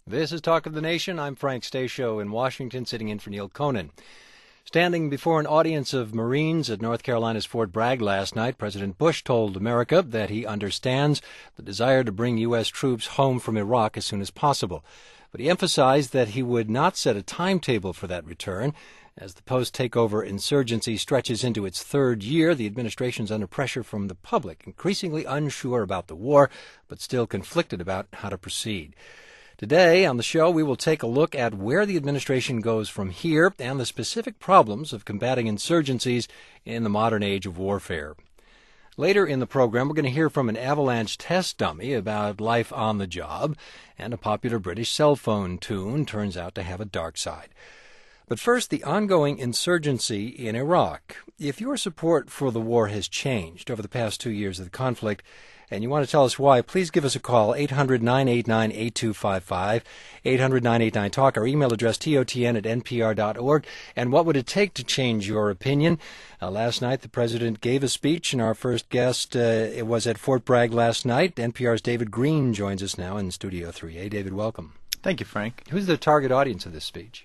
This is Talk of the Nation. I'm Frank Stasio in Washington, sitting in for Neil Conan. Standing before an audience of Marines at North Carolina's Fort Bragg last night, President Bush told America that he understands the desire to bring U.S. troops home from Iraq as soon as possible. But he emphasized that he would not set a timetable for that return. As the post-takeover insurgency stretches into its third year, the administration is under pressure from the public, increasingly unsure about the war, but still conflicted about how to proceed. Today on the show, we will take a look at where the administration goes from here and the specific problems of combating insurgencies in the modern age of warfare. Later in the program, we're going to hear from an avalanche test dummy about life on the job, and a popular British cell phone tune turns out to have a dark side. But first, the ongoing insurgency in Iraq. If your support for the war has changed over the past 2 years of the conflict, and you want to tell us why, please give us a call, 800-989-8255, 800-989-TALK, our email address, totn@npr.org. And what would it take to change your opinion? Last night, the president gave a speech, and our first guest it was at Fort Bragg last night. NPR's David Green joins us now in Studio 3A. David, welcome. Thank you, Frank. Who's the target audience of this speech?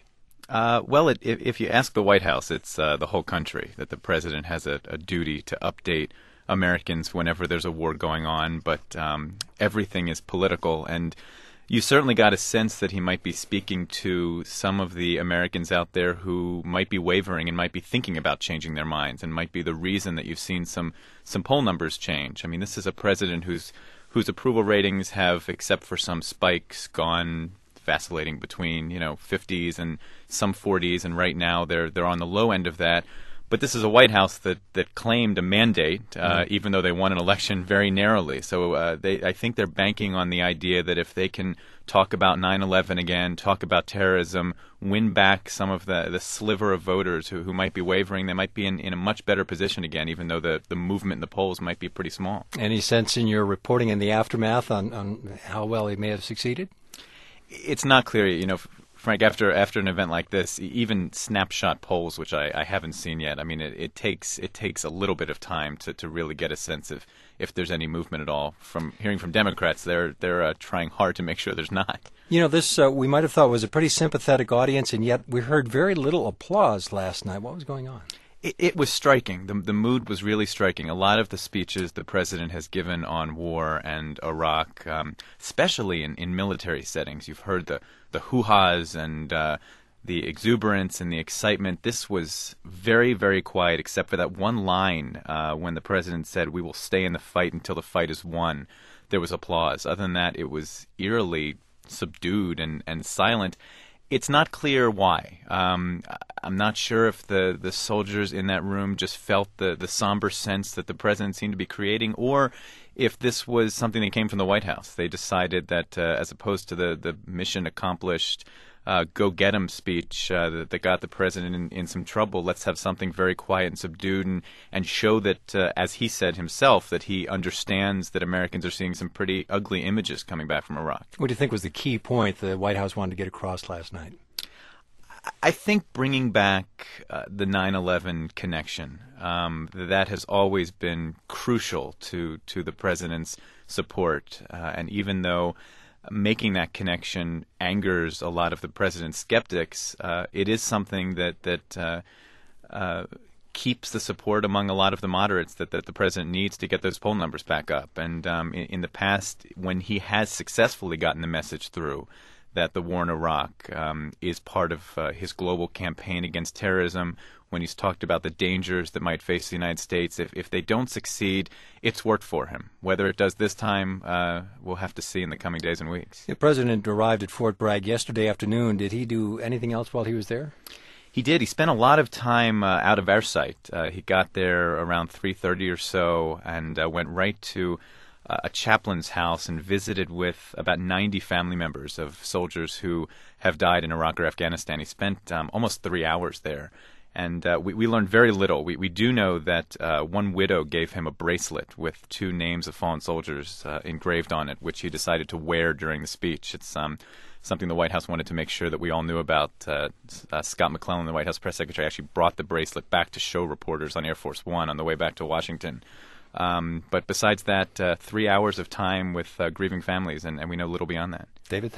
If you ask the White House, it's the whole country, that the president has a duty to update Americans whenever there's a war going on, but everything is political, and you certainly got a sense that he might be speaking to some of the Americans out there who might be wavering and might be thinking about changing their minds, and might be the reason that you've seen some poll numbers change. I mean, this is a president whose approval ratings have, except for some spikes, gone vacillating between 50s and some 40s, and right now they're on the low end of that. But this is a White House that claimed a mandate, even though they won an election very narrowly. So I think they're banking on the idea that if they can talk about 9/11 again, talk about terrorism, win back some of the sliver of voters who might be wavering, they might be in a much better position again, even though the movement in the polls might be pretty small. Any sense in your reporting in the aftermath on how well he may have succeeded? It's not clear, Frank, after an event like this, even snapshot polls, which I haven't seen yet, I mean, it takes a little bit of time to really get a sense of if there's any movement at all. From hearing from Democrats, they're trying hard to make sure there's not. This we might have thought was a pretty sympathetic audience, and yet we heard very little applause last night. What was going on? It was striking. The mood was really striking. A lot of the speeches the president has given on war and Iraq, especially in military settings, you've heard the hoo-has and the exuberance and the excitement. This was very, very quiet, except for that one line when the president said, "We will stay in the fight until the fight is won." There was applause. Other than that, it was eerily subdued and silent. It's not clear why. I'm not sure if the soldiers in that room just felt the somber sense that the president seemed to be creating, or if this was something that came from the White House. They decided that as opposed to the mission accomplished, go-get-'em speech that got the president in some trouble, let's have something very quiet and subdued and show that, as he said himself, that he understands that Americans are seeing some pretty ugly images coming back from Iraq. What do you think was the key point the White House wanted to get across last night? I think bringing back the 9/11 connection, that has always been crucial to the president's support, and even though making that connection angers a lot of the president's skeptics, it is something that keeps the support among a lot of the moderates that the president needs to get those poll numbers back up. And in the past, when he has successfully gotten the message through that the war in Iraq is part of his global campaign against terrorism, when he's talked about the dangers that might face the United States, if they don't succeed, it's worked for him. Whether it does this time, we'll have to see in the coming days and weeks. The president arrived at Fort Bragg yesterday afternoon. Did he do anything else while he was there? He did. He spent a lot of time out of our sight. He got there around 3:30 or so and went right to a chaplain's house and visited with about 90 family members of soldiers who have died in Iraq or Afghanistan. He spent almost 3 hours there. And we learned very little. We do know that one widow gave him a bracelet with 2 names of fallen soldiers engraved on it, which he decided to wear during the speech. It's something the White House wanted to make sure that we all knew about. Scott McClellan, the White House press secretary, actually brought the bracelet back to show reporters on Air Force One on the way back to Washington. But besides that, 3 hours of time with grieving families, and we know little beyond that. David, thank you.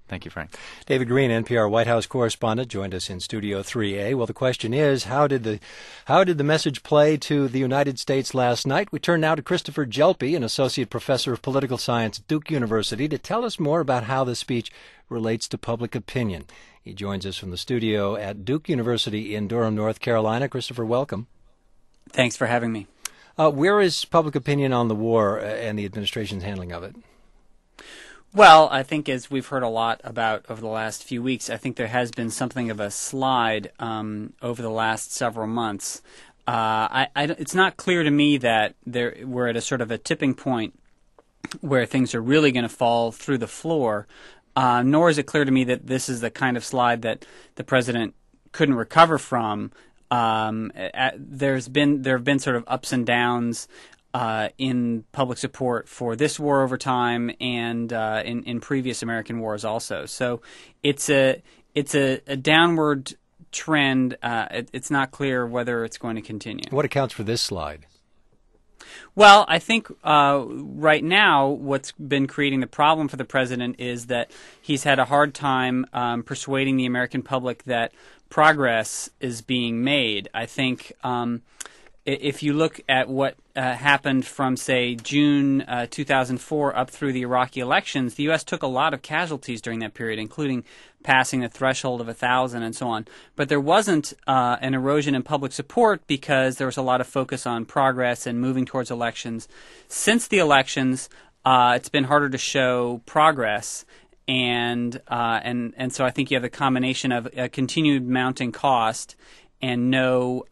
Thank you, Frank. David Green, NPR White House correspondent, joined us in Studio 3A. Well, the question is, how did the message play to the United States last night? We turn now to Christopher Jelpe, an associate professor of political science at Duke University, to tell us more about how the speech relates to public opinion. He joins us from the studio at Duke University in Durham, North Carolina. Christopher, welcome. Thanks for having me. Where is public opinion on the war and the administration's handling of it? Well, I think as we've heard a lot about over the last few weeks, I think there has been something of a slide over the last several months. It's not clear to me that we're at a sort of a tipping point where things are really going to fall through the floor, nor is it clear to me that this is the kind of slide that the president couldn't recover from. There have been sort of ups and downs in public support for this war over time and in previous American wars also. So it's a downward trend. It's not clear whether it's going to continue. What accounts for this slide? Well, I think right now what's been creating the problem for the president is that he's had a hard time persuading the American public that progress is being made. I think if you look at what happened from, say, June 2004 up through the Iraqi elections, the U.S. took a lot of casualties during that period, including passing the threshold of 1,000 and so on. But there wasn't an erosion in public support because there was a lot of focus on progress and moving towards elections. Since the elections, it's been harder to show progress. And so I think you have the combination of a continued mounting cost and no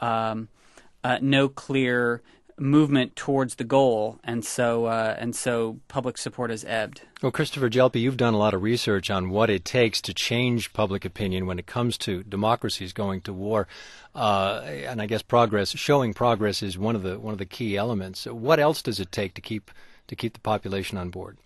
clear movement towards the goal, and so public support has ebbed. Well, Christopher Jelpe, you've done a lot of research on what it takes to change public opinion when it comes to democracies going to war, and I guess showing progress is one of the key elements. What else does it take to keep the population on board?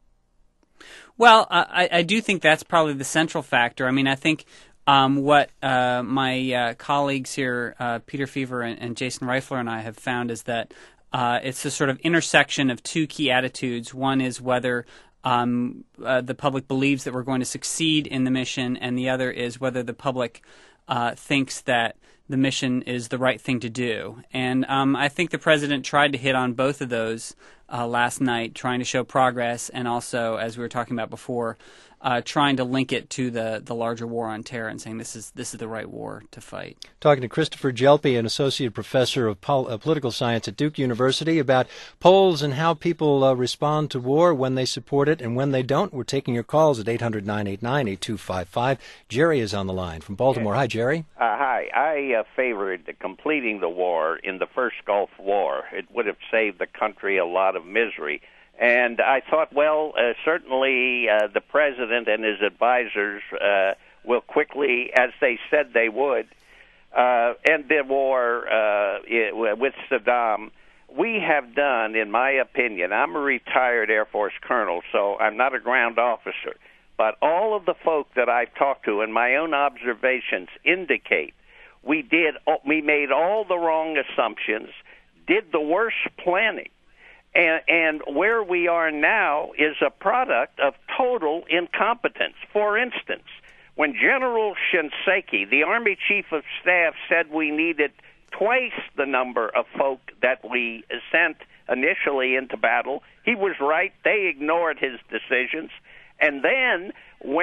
Well, I do think that's probably the central factor. I mean, I think what my colleagues here, Peter Feaver and Jason Reifler and I have found is that it's a sort of intersection of two key attitudes. One is whether the public believes that we're going to succeed in the mission, and the other is whether the public thinks that the mission is the right thing to do. And I think the president tried to hit on both of those last night, trying to show progress and also, as we were talking about before, trying to link it to the larger war on terror and saying this is the right war to fight. Talking to Christopher Jelpe, an associate professor of political science at Duke University, about polls and how people respond to war when they support it and when they don't. We're taking your calls at 800-989-8255. Jerry is on the line from Baltimore. Hi, Jerry. Hi. I favored completing the war in the first Gulf War. It would have saved the country a lot of misery. And I thought, certainly the president and his advisors will quickly, as they said they would, end the war with Saddam. We have done, in my opinion, I'm a retired Air Force colonel, so I'm not a ground officer, but all of the folk that I've talked to and my own observations indicate we made all the wrong assumptions, did the worst planning. And where we are now is a product of total incompetence. For instance, when General Shinseki, the Army Chief of Staff, said we needed twice the number of folk that we sent initially into battle, he was right. They ignored his decisions. And then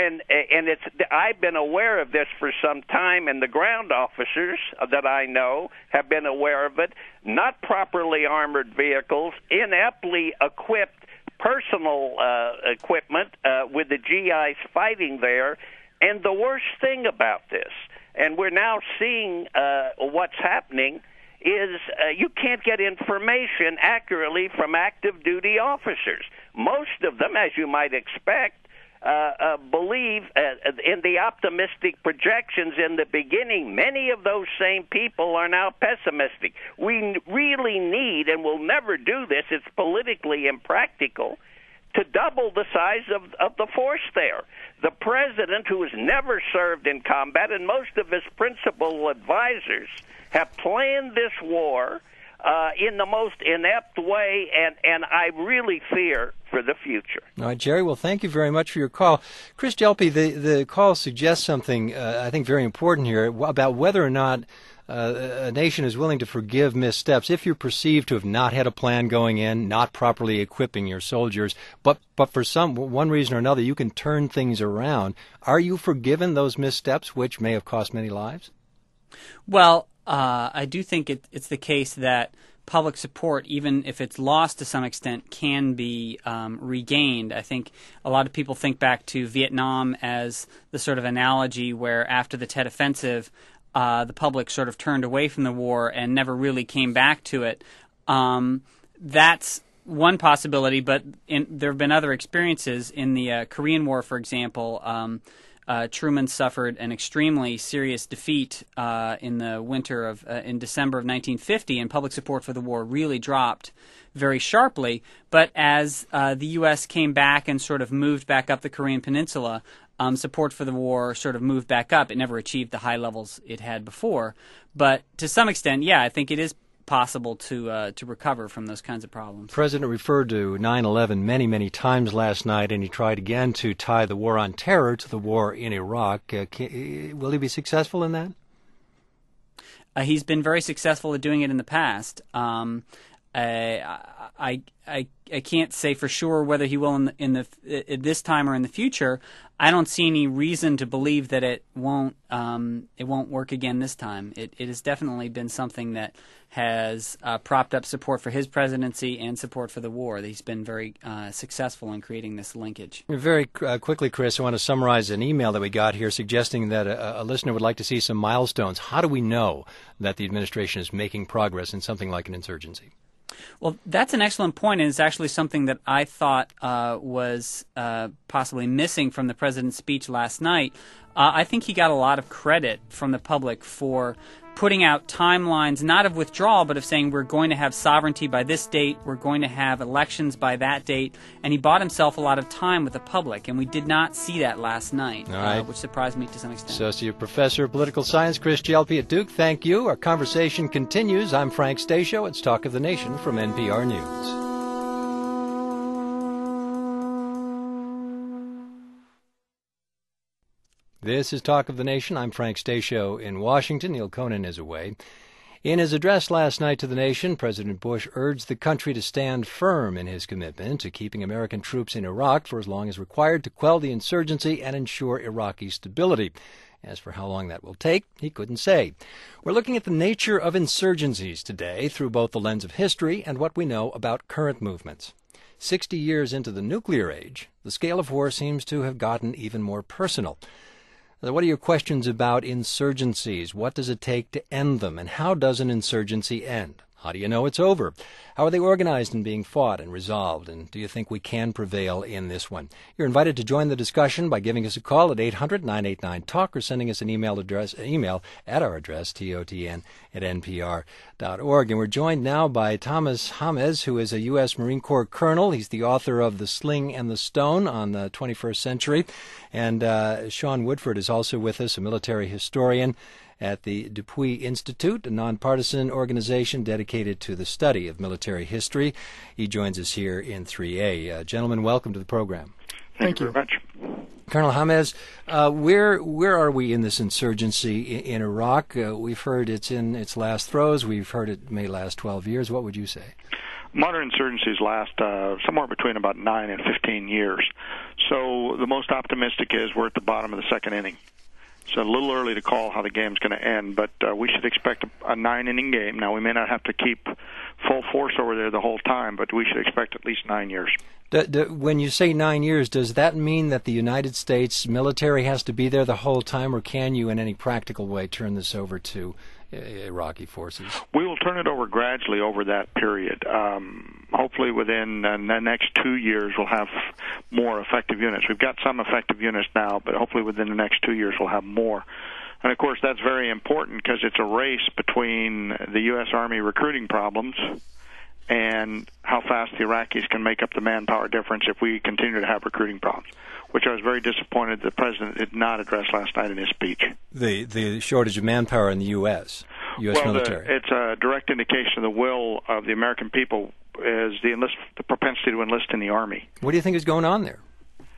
I've been aware of this for some time, and the ground officers that I know have been aware of it. Not properly armored vehicles, ineptly equipped personal equipment with the GIs fighting there. And the worst thing about this, and we're now seeing what's happening, is you can't get information accurately from active duty officers. Most of them, as you might expect, believe in the optimistic projections in the beginning. Many of those same people are now pessimistic. We really need, and will never do this, it's politically impractical, to double the size of the force there. The president, who has never served in combat, and most of his principal advisors have planned this war in the most inept way, and I really fear for the future. All right, Jerry, well, thank you very much for your call. Chris Gelpi, the call suggests something I think very important here about whether or not a nation is willing to forgive missteps if you're perceived to have not had a plan going in, not properly equipping your soldiers, but for one reason or another you can turn things around. Are you forgiven those missteps which may have cost many lives? Well, I do think it's the case that public support, even if it's lost to some extent, can be regained. I think a lot of people think back to Vietnam as the sort of analogy where after the Tet Offensive, the public sort of turned away from the war and never really came back to it. That's one possibility, but there have been other experiences. In the Korean War, for example, Truman suffered an extremely serious defeat in the winter of in December of 1950, and public support for the war really dropped very sharply. But as the U.S. came back and sort of moved back up the Korean Peninsula, support for the war sort of moved back up. It never achieved the high levels it had before. But to some extent, yeah, I think it is possible to recover from those kinds of problems. The President referred to 9/11 many, many times last night, and he tried again to tie the war on terror to the war in Iraq. Will he be successful in that? He's been very successful at doing it in the past. I can't say for sure whether he will in this time or in the future. I don't see any reason to believe that it won't work again this time. It has definitely been something that has propped up support for his presidency and support for the war. He's been very successful in creating this linkage. Very quickly, Chris, I want to summarize an email that we got here suggesting that a listener would like to see some milestones. How do we know that the administration is making progress in something like an insurgency? Well, that's an excellent point, and it's actually something that I thought was possibly missing from the president's speech last night. I think he got a lot of credit from the public for putting out timelines, not of withdrawal, but of saying we're going to have sovereignty by this date, we're going to have elections by that date, and he bought himself a lot of time with the public, and we did not see that last night, which surprised me to some extent. Associate Professor of Political Science Chris Gelpi at Duke, thank you. Our conversation continues. I'm Frank Stasio. It's Talk of the Nation from NPR News. This is Talk of the Nation. I'm Frank Stasio in Washington. Neil Conan is away. In his address last night to the nation, President Bush urged the country to stand firm in his commitment to keeping American troops in Iraq for as long as required to quell the insurgency and ensure Iraqi stability. As for how long that will take, he couldn't say. We're looking at the nature of insurgencies today through both the lens of history and what we know about current movements. 60 years into the nuclear age, the scale of war seems to have gotten even more personal. What are your questions about insurgencies? What does it take to end them? And how does an insurgency end? How do you know it's over? How are they organized and being fought and resolved? And do you think we can prevail in this one? You're invited to join the discussion by giving us a call at 800-989-TALK or sending us an email at our address, totn@npr.org. And we're joined now by Thomas Hamez, who is a U.S. Marine Corps colonel. He's the author of The Sling and the Stone on the 21st Century. And Sean Woodford is also with us, a military historian at the Dupuy Institute, a nonpartisan organization dedicated to the study of military history. He joins us here in 3A. Gentlemen, welcome to the program. Thank you very much. Colonel Hamez, where are we in this insurgency in Iraq? We've heard it's in its last throes. We've heard it may last 12 years. What would you say? Modern insurgencies last somewhere between about 9 and 15 years. So the most optimistic is we're at the bottom of the second inning. So a little early to call how the game's going to end, but we should expect a 9-inning game. Now, we may not have to keep full force over there the whole time, but we should expect at least 9 years. When you say 9 years, does that mean that the United States military has to be there the whole time, or can you in any practical way turn this over to Iraqi forces? We will turn it over gradually over that period. Hopefully within the next 2 years we'll have more effective units. We've got some effective units now, but hopefully within the next 2 years we'll have more. And, of course, that's very important because it's a race between the U.S. Army recruiting problems and how fast the Iraqis can make up the manpower difference if we continue to have recruiting problems, which I was very disappointed the President did not address last night in his speech. The shortage of manpower in the U.S.? U.S. military? It's a direct indication of the will of the American people is the propensity to enlist in the Army. What do you think is going on there?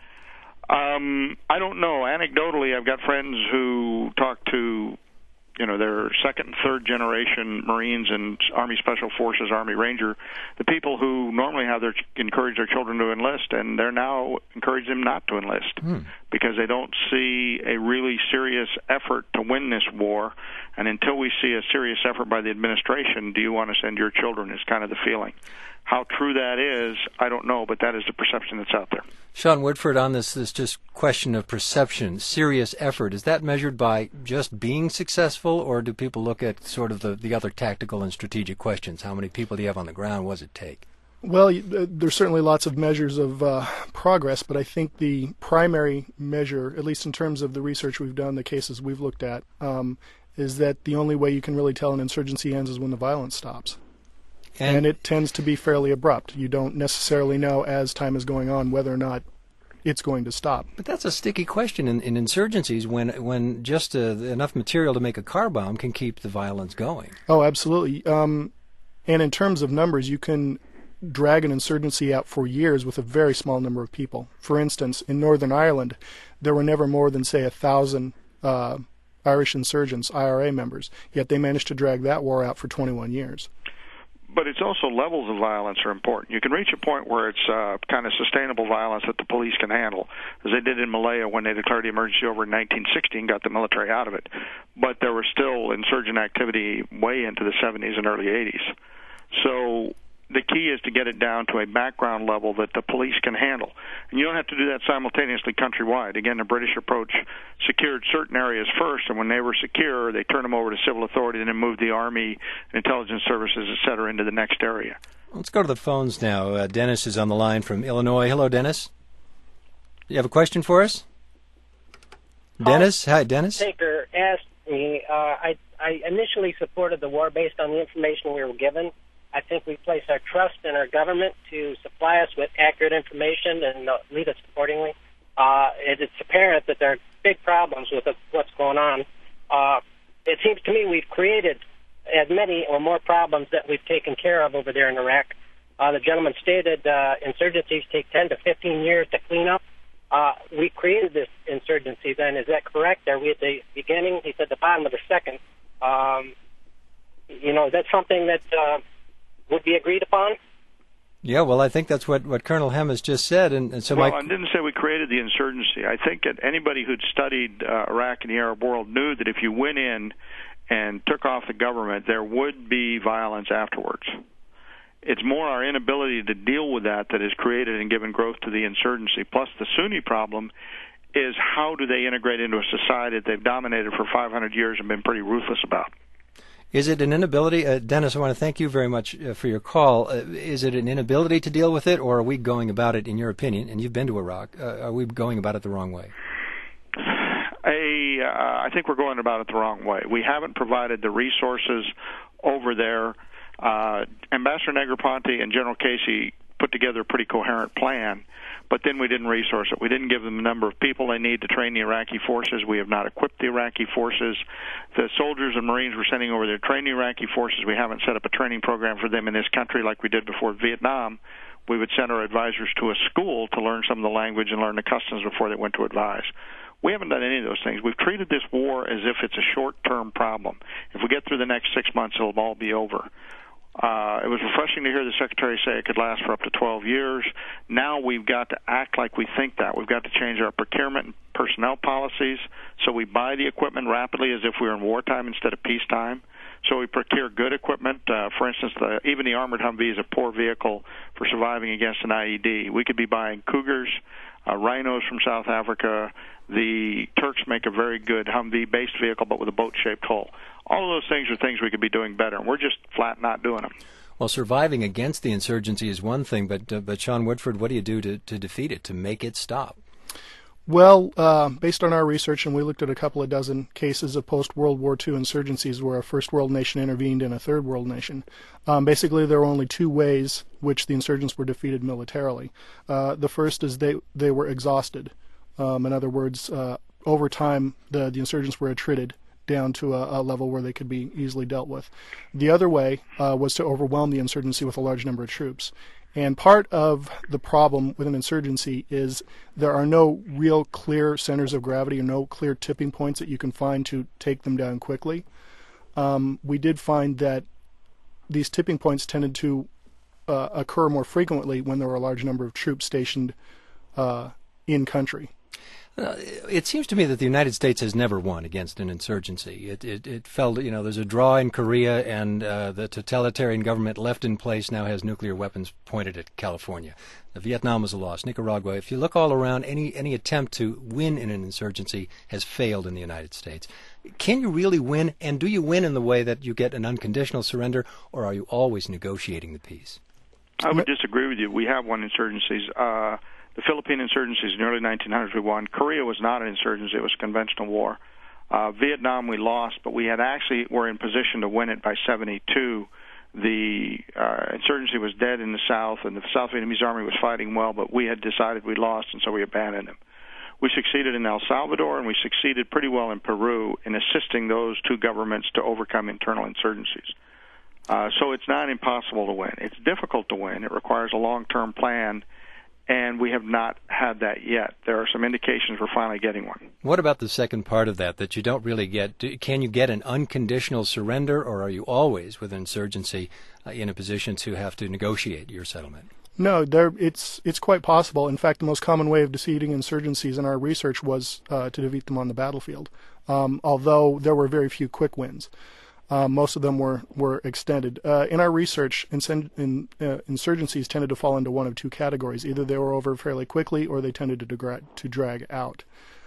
I don't know. Anecdotally, I've got friends who talk to, their second and third generation Marines and Army Special Forces, Army Ranger, the people who normally encourage their children to enlist, and they're now encouraging them not to enlist because they don't see a really serious effort to win this war. And until we see a serious effort by the administration, do you want to send your children is kind of the feeling. How true that is, I don't know, but that is the perception that's out there. Sean Woodford, on this just question of perception, serious effort, is that measured by just being successful, or do people look at sort of the other tactical and strategic questions? How many people do you have on the ground? What does it take? Well, there's certainly lots of measures of progress, but I think the primary measure, at least in terms of the research we've done, the cases we've looked at, is that the only way you can really tell an insurgency ends is when the violence stops. And it tends to be fairly abrupt. You don't necessarily know as time is going on whether or not it's going to stop. But that's a sticky question in insurgencies when just enough material to make a car bomb can keep the violence going. Oh, absolutely. And in terms of numbers, you can drag an insurgency out for years with a very small number of people. For instance, in Northern Ireland, there were never more than, say, 1,000 Irish insurgents, IRA members, yet they managed to drag that war out for 21 years. But it's also levels of violence are important. You can reach a point where it's kind of sustainable violence that the police can handle, as they did in Malaya when they declared the emergency over in 1960 and got the military out of it. But there was still insurgent activity way into the 70s and early 80s. So the key is to get it down to a background level that the police can handle. And you don't have to do that simultaneously countrywide. Again, the British approach secured certain areas first, and when they were secure, they turned them over to civil authority and then moved the Army, intelligence services, et cetera, into the next area. Let's go to the phones now. Dennis is on the line from Illinois. Hello, Dennis. You have a question for us? Dennis? Hi, Dennis. Taker asked me, I initially supported the war based on the information we were given. I think we place our trust in our government to supply us with accurate information and lead us accordingly. It's apparent that there are big problems with what's going on. It seems to me we've created as many or more problems that we've taken care of over there in Iraq. The gentleman stated insurgencies take 10 to 15 years to clean up. We created this insurgency then. Is that correct? Are we at the beginning? He said the bottom of the second. Is that something that would be agreed upon? Yeah, well, I think that's what Colonel Hem has just said. And so I didn't say we created the insurgency. I think that anybody who'd studied Iraq and the Arab world knew that if you went in and took off the government, there would be violence afterwards. It's more our inability to deal with that has created and given growth to the insurgency. Plus, the Sunni problem is how do they integrate into a society that they've dominated for 500 years and been pretty ruthless about. Is it an inability? Dennis, I want to thank you very much for your call. Is it an inability to deal with it, or are we going about it, in your opinion, and you've been to Iraq, are we going about it the wrong way? I think we're going about it the wrong way. We haven't provided the resources over there. Ambassador Negroponte and General Casey put together a pretty coherent plan, but then we didn't resource it. We didn't give them the number of people they need to train the Iraqi forces. We have not equipped the Iraqi forces. The soldiers and Marines we're sending over there to train the Iraqi forces. We haven't set up a training program for them in this country like we did before Vietnam. We would send our advisors to a school to learn some of the language and learn the customs before they went to advise. We haven't done any of those things. We've treated this war as if it's a short-term problem. If we get through the next 6 months, it'll all be over. It was refreshing to hear the Secretary say it could last for up to 12 years. Now we've got to act like we think that. We've got to change our procurement and personnel policies so we buy the equipment rapidly as if we were in wartime instead of peacetime. So we procure good equipment. For instance, even the armored Humvee is a poor vehicle for surviving against an IED. We could be buying Cougars, Rhinos from South Africa. The Turks make a very good Humvee-based vehicle, but with a boat-shaped hull. All of those things are things we could be doing better, and we're just flat not doing them. Well, surviving against the insurgency is one thing, but Sean Woodford, what do you do to defeat it, to make it stop? Well, based on our research, and we looked at a couple of dozen cases of post-World War II insurgencies where a first world nation intervened in a third world nation. Basically, there were only two ways which the insurgents were defeated militarily. The first is they were exhausted. In other words, over time, the insurgents were attrited. down to a level where they could be easily dealt with. The other way was to overwhelm the insurgency with a large number of troops. And part of the problem with an insurgency is there are no real clear centers of gravity or no clear tipping points that you can find to take them down quickly. We did find that these tipping points tended to occur more frequently when there were a large number of troops stationed in country. It seems to me that the United States has never won against an insurgency. It felt, there's a draw in Korea, and the totalitarian government left in place now has nuclear weapons pointed at California. Vietnam was a loss. Nicaragua. If you look all around, any attempt to win in an insurgency has failed in the United States. Can you really win, and do you win in the way that you get an unconditional surrender, or are you always negotiating the peace? I would disagree with you. We have won insurgencies. The Philippine insurgencies in the early 1900s we won. Korea was not an insurgency; it was a conventional war. Vietnam we lost, but we were in position to win it by 1972. The insurgency was dead in the south, and the South Vietnamese army was fighting well, but we had decided we lost, and so we abandoned them. We succeeded in El Salvador, and we succeeded pretty well in Peru in assisting those two governments to overcome internal insurgencies. So it's not impossible to win. It's difficult to win. It requires a long-term plan, and we have not had that yet. There are some indications we're finally getting one. What about the second part of that you don't really get? Can you get an unconditional surrender, or are you always, with insurgency, in a position to have to negotiate your settlement? No, it's quite possible. In fact, the most common way of defeating insurgencies in our research was to defeat them on the battlefield, although there were very few quick wins. Most of them were extended. In our research, insurgencies tended to fall into one of two categories. Either they were over fairly quickly, or they tended to drag out.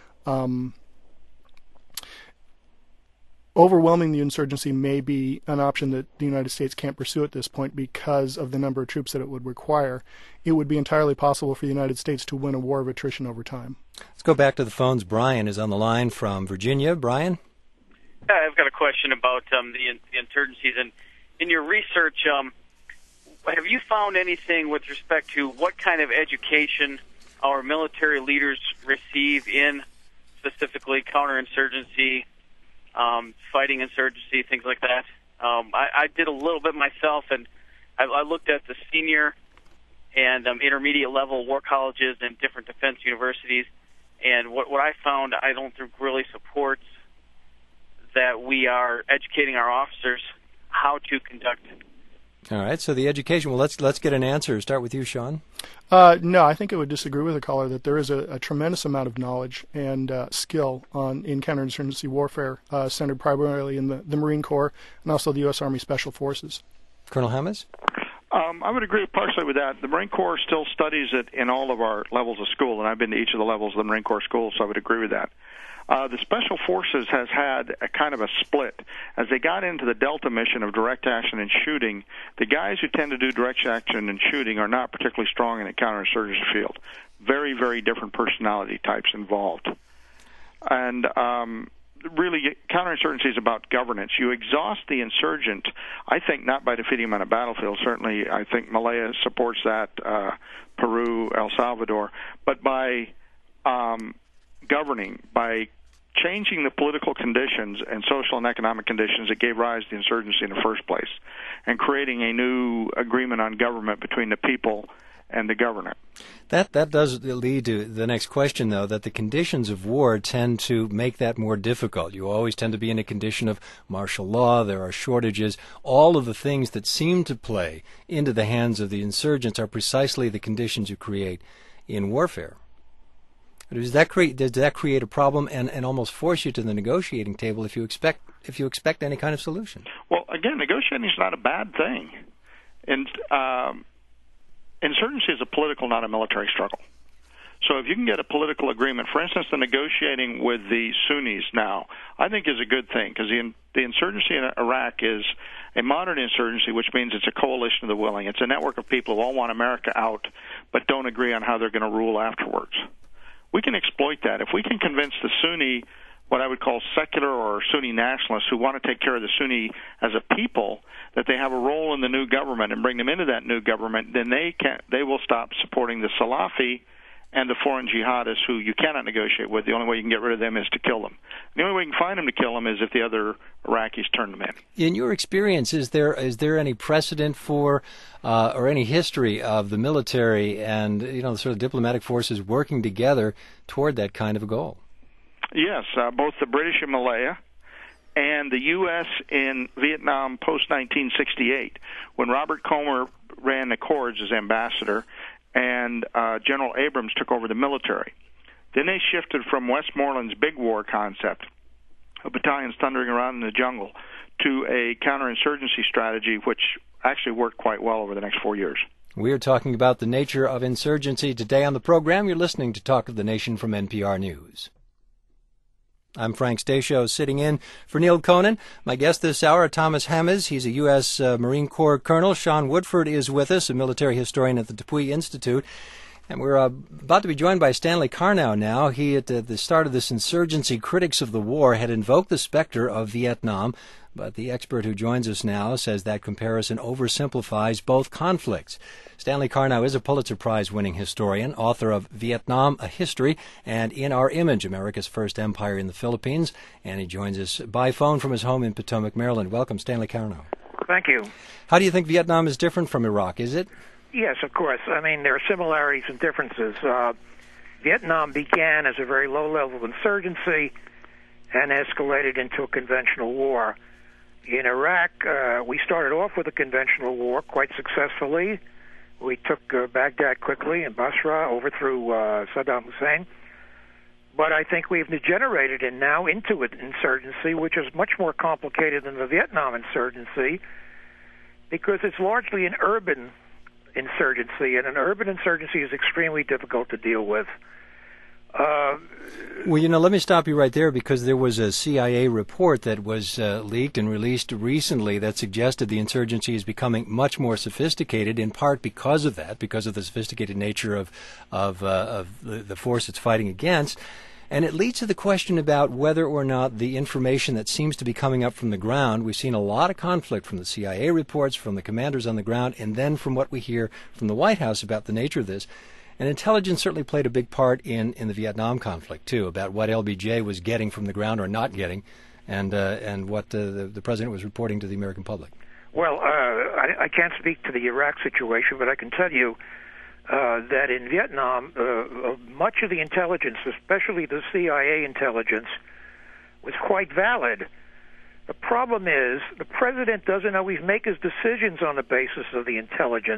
Overwhelming the insurgency may be an option that the United States can't pursue at this point because of the number of troops that it would require. It would be entirely possible for the United States to win a war of attrition over time. Let's go back to the phones. Brian is on the line from Virginia. Brian? I've got a question about the insurgencies. And in your research, have you found anything with respect to what kind of education our military leaders receive in specifically counterinsurgency, fighting insurgency, things like that? I did a little bit myself, and I looked at the senior and intermediate level war colleges and different defense universities, and what I found I don't think really supports that we are educating our officers how to conduct. All right, so the education, well, let's get an answer. Start with you, Sean. No, I think I would disagree with the caller that there is a tremendous amount of knowledge and skill in counterinsurgency warfare, centered primarily in the Marine Corps and also the U.S. Army Special Forces. Colonel Hammes? I would agree partially with that. The Marine Corps still studies it in all of our levels of school, and I've been to each of the levels of the Marine Corps school, so I would agree with that. The Special Forces has had a kind of a split. As they got into the Delta mission of direct action and shooting, the guys who tend to do direct action and shooting are not particularly strong in the counterinsurgency field. Very, very different personality types involved. And really, counterinsurgency is about governance. You exhaust the insurgent, I think, not by defeating him on a battlefield. Certainly, I think Malaya supports that, Peru, El Salvador, but by governing, by changing the political conditions and social and economic conditions that gave rise to the insurgency in the first place, and creating a new agreement on government between the people and the government. That does lead to the next question, though, that the conditions of war tend to make that more difficult. You always tend to be in a condition of martial law. There are shortages. All of the things that seem to play into the hands of the insurgents are precisely the conditions you create in warfare. Does that create a problem and almost force you to the negotiating table if you expect any kind of solution? Well, again, negotiating is not a bad thing. And insurgency is a political, not a military struggle. So if you can get a political agreement, for instance, the negotiating with the Sunnis now, I think is a good thing, because the insurgency in Iraq is a modern insurgency, which means it's a coalition of the willing. It's a network of people who all want America out but don't agree on how they're going to rule afterwards. We can exploit that. If we can convince the Sunni, what I would call secular or Sunni nationalists who want to take care of the Sunni as a people, that they have a role in the new government and bring them into that new government, then they will stop supporting the Salafi and the foreign jihadists who you cannot negotiate with. The only way you can get rid of them is to kill them. The only way we can find them to kill them is if the other Iraqis turn them in. In your experience, is there any precedent for or any history of the military and the sort of diplomatic forces working together toward that kind of a goal? Yes, both the British in Malaya and the U.S. in Vietnam post-1968, when Robert Comer ran Accords as ambassador and General Abrams took over the military. Then they shifted from Westmoreland's big war concept, of battalions thundering around in the jungle, to a counterinsurgency strategy which actually worked quite well over the next 4 years. We are talking about the nature of insurgency today on the program. You're listening to Talk of the Nation from NPR News. I'm Frank Stasio, sitting in for Neil Conan. My guest this hour, Thomas Hammes. He's a U.S. Marine Corps colonel. Sean Woodford is with us, a military historian at the Dupuy Institute. And we're about to be joined by Stanley Karnow now. He, at the start of this insurgency, critics of the war had invoked the specter of Vietnam, but the expert who joins us now says that comparison oversimplifies both conflicts. Stanley Karnow is a Pulitzer Prize-winning historian, author of Vietnam, A History, and In Our Image, America's First Empire in the Philippines, and he joins us by phone from his home in Potomac, Maryland. Welcome, Stanley Karnow. Thank you. How do you think Vietnam is different from Iraq? Is it? Yes, of course. I mean, there are similarities and differences. Vietnam began as a very low-level insurgency and escalated into a conventional war. In Iraq, we started off with a conventional war quite successfully. We took Baghdad quickly and Basra, overthrew Saddam Hussein. But I think we've degenerated now into an insurgency, which is much more complicated than the Vietnam insurgency, because it's largely an urban insurgency, and an urban insurgency is extremely difficult to deal with. Well, let me stop you right there, because there was a CIA report that was leaked and released recently that suggested the insurgency is becoming much more sophisticated, in part because of that, because of the sophisticated nature of the force it's fighting against. And it leads to the question about whether or not the information that seems to be coming up from the ground, we've seen a lot of conflict from the CIA reports, from the commanders on the ground, and then from what we hear from the White House about the nature of this. And intelligence certainly played a big part in the Vietnam conflict, too, about what LBJ was getting from the ground or not getting, and what the president was reporting to the American public. Well, I can't speak to the Iraq situation, but I can tell you that in Vietnam, much of the intelligence, especially the CIA intelligence, was quite valid. The problem is the president doesn't always make his decisions on the basis of the intelligence.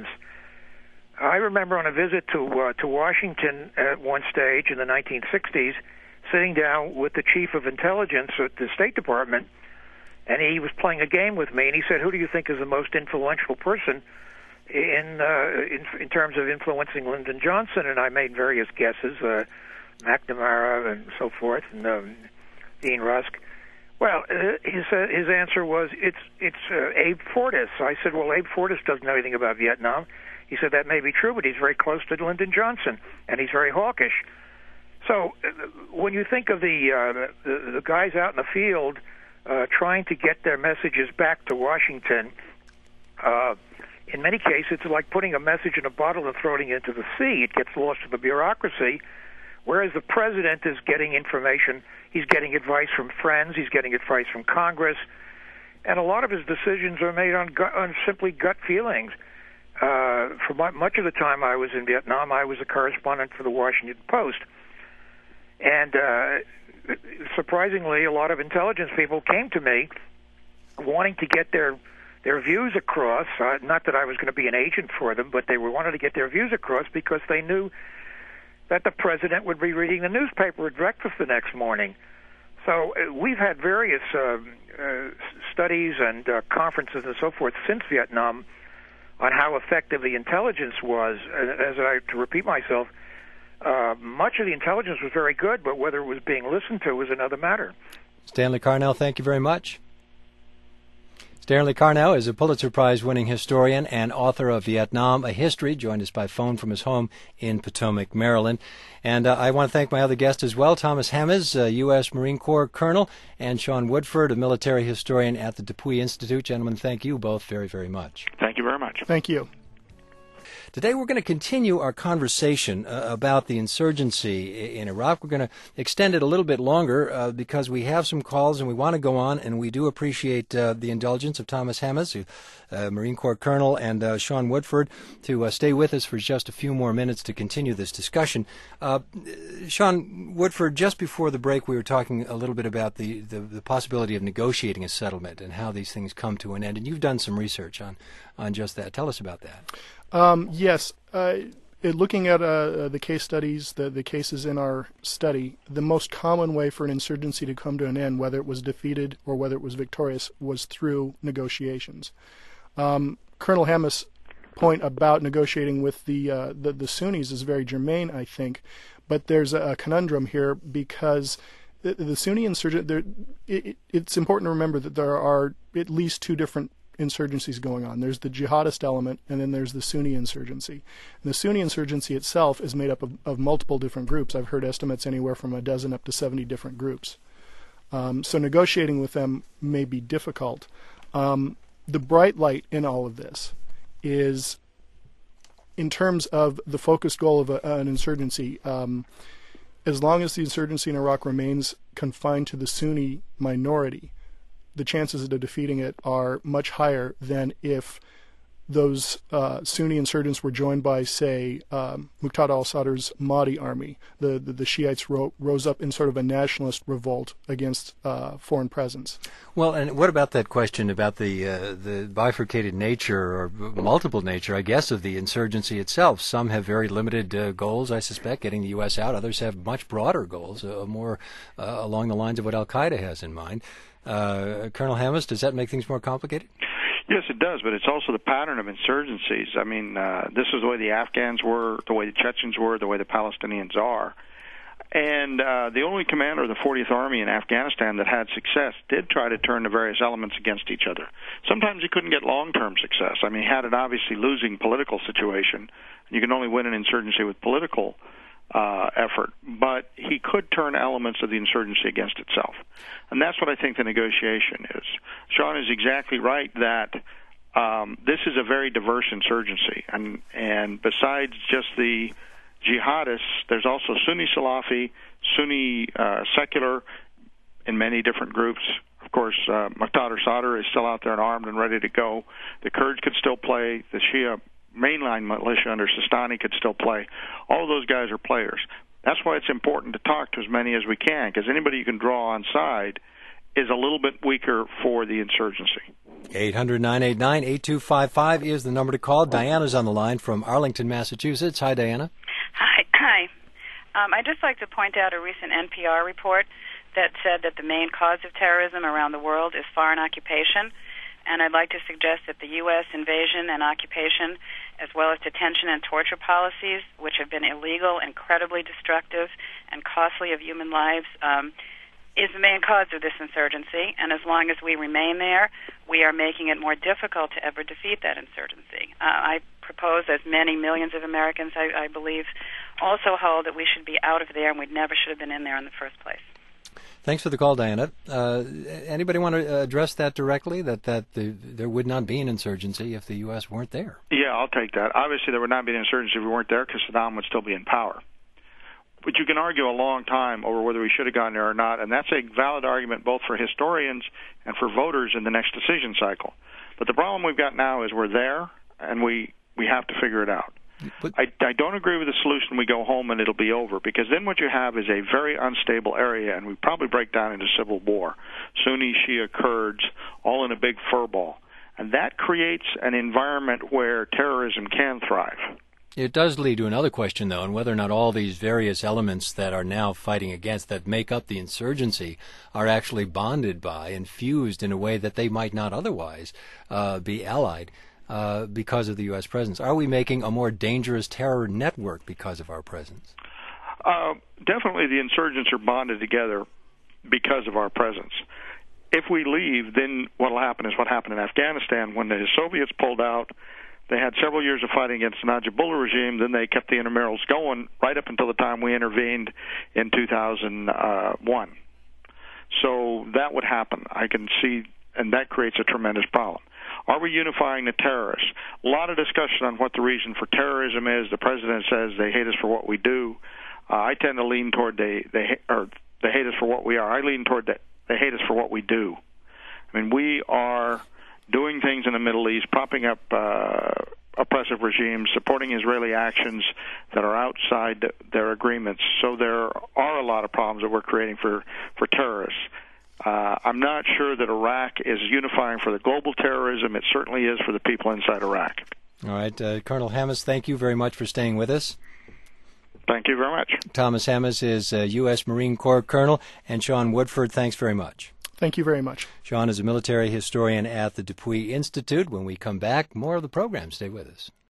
I remember on a visit to Washington at one stage in the 1960s, sitting down with the chief of intelligence at the State Department, and he was playing a game with me, and he said, "Who do you think is the most influential person in terms of influencing Lyndon Johnson?" And I made various guesses, McNamara and so forth, and Dean Rusk. Well, his answer was, it's Abe Fortas. I said, well, Abe Fortas doesn't know anything about Vietnam. He said, that may be true, but he's very close to Lyndon Johnson, and he's very hawkish. So when you think of the guys out in the field trying to get their messages back to Washington, in many cases, it's like putting a message in a bottle and throwing it into the sea. It gets lost in the bureaucracy, whereas the president is getting information. He's getting advice from friends. He's getting advice from Congress. And a lot of his decisions are made on simply gut feelings. For much of the time I was in Vietnam, I was a correspondent for the Washington Post. And surprisingly, a lot of intelligence people came to me wanting to get their views across. Not that I was going to be an agent for them, but they wanted to get their views across because they knew that the president would be reading the newspaper at breakfast the next morning. So we've had various studies and conferences and so forth since Vietnam on how effective the intelligence was. To repeat myself, much of the intelligence was very good, but whether it was being listened to was another matter. Stanley Karnow, thank you very much. Stanley Karnow is a Pulitzer Prize-winning historian and author of Vietnam, A History, joined us by phone from his home in Potomac, Maryland. And I want to thank my other guest as well, Thomas Hammes, U.S. Marine Corps colonel, and Sean Woodford, a military historian at the Dupuy Institute. Gentlemen, thank you both very, very much. Thank you very much. Thank you. Today we're going to continue our conversation about the insurgency in Iraq. We're going to extend it a little bit longer because we have some calls and we want to go on, and we do appreciate the indulgence of Thomas Hammes, Marine Corps Colonel, and Sean Woodford to stay with us for just a few more minutes to continue this discussion. Sean Woodford, just before the break we were talking a little bit about the possibility of negotiating a settlement and how these things come to an end, and you've done some research on just that. Tell us about that. Yes. Looking at the case studies, the cases in our study, the most common way for an insurgency to come to an end, whether it was defeated or whether it was victorious, was through negotiations. Colonel Hammes' point about negotiating with the Sunnis is very germane, I think, but there's a conundrum here because the Sunni insurgent. It's important to remember that there are at least two different insurgencies going on. There's the jihadist element, and then there's the Sunni insurgency. And the Sunni insurgency itself is made up of multiple different groups. I've heard estimates anywhere from a dozen up to 70 different groups. So negotiating with them may be difficult. The bright light in all of this is, in terms of the focused goal of an insurgency, as long as the insurgency in Iraq remains confined to the Sunni minority, the chances of defeating it are much higher than if those Sunni insurgents were joined by, say, Muqtada al-Sadr's Mahdi army. The Shiites rose up in sort of a nationalist revolt against foreign presence. Well, and what about that question about the bifurcated nature or multiple nature, I guess, of the insurgency itself? Some have very limited goals, I suspect, getting the U.S. out. Others have much broader goals, more along the lines of what al-Qaeda has in mind. Colonel Hammes, does that make things more complicated? Yes, it does, but it's also the pattern of insurgencies. I mean, this is the way the Afghans were, the way the Chechens were, the way the Palestinians are. And the only commander of the 40th Army in Afghanistan that had success did try to turn the various elements against each other. Sometimes he couldn't get long-term success. I mean, he had an obviously losing political situation. You can only win an insurgency with political effort, but he could turn elements of the insurgency against itself. And that's what I think the negotiation is. Sean is exactly right that this is a very diverse insurgency. And besides just the jihadists, there's also Sunni Salafi, Sunni secular in many different groups. Of course, Muqtada al-Sadr is still out there and armed and ready to go. The Kurds could still play. The Shia mainline militia under Sistani could still play. All of those guys are players. That's why it's important to talk to as many as we can, because anybody you can draw on side is a little bit weaker for the insurgency. 800-989-8255 is the number to call. Diana's on the line from Arlington, Massachusetts. Hi, Diana. Hi. I'd just like to point out a recent NPR report that said that the main cause of terrorism around the world is foreign occupation. And I'd like to suggest that the U.S. invasion and occupation, as well as detention and torture policies, which have been illegal, incredibly destructive, and costly of human lives, is the main cause of this insurgency. And as long as we remain there, we are making it more difficult to ever defeat that insurgency. I propose, as many millions of Americans, I believe, also hold that we should be out of there and we never should have been in there in the first place. Thanks for the call, Diana. Anybody want to address that directly, that there would not be an insurgency if the U.S. weren't there? Yeah, I'll take that. Obviously, there would not be an insurgency if we weren't there because Saddam would still be in power. But you can argue a long time over whether we should have gone there or not, and that's a valid argument both for historians and for voters in the next decision cycle. But the problem we've got now is we're there, and we have to figure it out. But I don't agree with the solution we go home and it'll be over, because then what you have is a very unstable area, and we probably break down into civil war. Sunni, Shia, Kurds, all in a big furball. And that creates an environment where terrorism can thrive. It does lead to another question, though, on whether or not all these various elements that are now fighting against, that make up the insurgency, are actually bonded by and fused in a way that they might not otherwise be allied. Because of the U.S. presence. Are we making a more dangerous terror network because of our presence? Definitely the insurgents are bonded together because of our presence. If we leave, then what will happen is what happened in Afghanistan when the Soviets pulled out. They had several years of fighting against the Najibullah regime. Then they kept the intramurals going right up until the time we intervened in 2001. So that would happen. I can see, and that creates a tremendous problem. Are we unifying the terrorists? A lot of discussion on what the reason for terrorism is. The president says they hate us for what we do. I tend to lean toward they hate us for what we are. I lean toward they hate us for what we do. I mean, we are doing things in the Middle East, propping up oppressive regimes, supporting Israeli actions that are outside their agreements. So there are a lot of problems that we're creating for terrorists. I'm not sure that Iraq is unifying for the global terrorism. It certainly is for the people inside Iraq. All right. Colonel Hammes, thank you very much for staying with us. Thank you very much. Thomas Hammes is a U.S. Marine Corps colonel, and Sean Woodford, thanks very much. Thank you very much. Sean is a military historian at the Dupuy Institute. When we come back, more of the program. Stay with us.